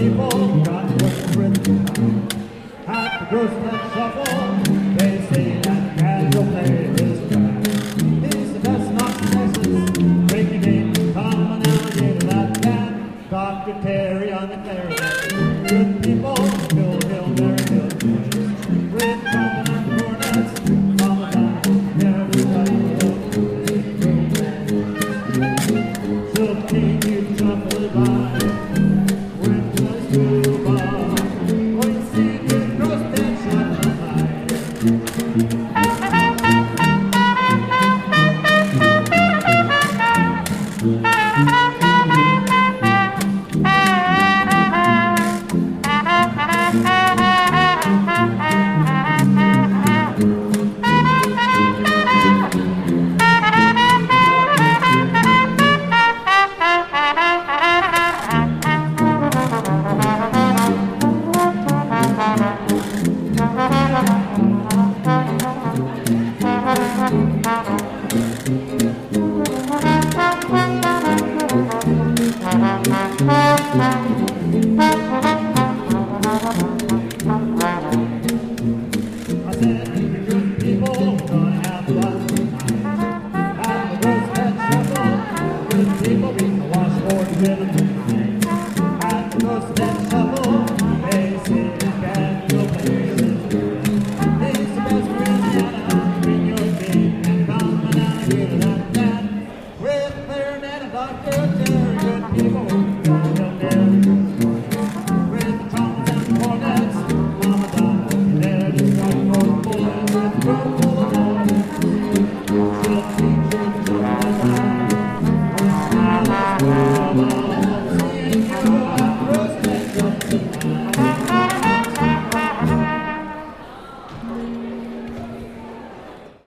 people got what's written down. At the Grossman Shuffle, they say that Gad will play his track. He's the best knock-slices, break the game, common alligator, that Gad. Dr. Terry on the clarinet, good people, Bill Hill, Mary Hill, Red Common on the cornets, Mama Don, everybody knows. So keep you shuffle by. People beat the washboard with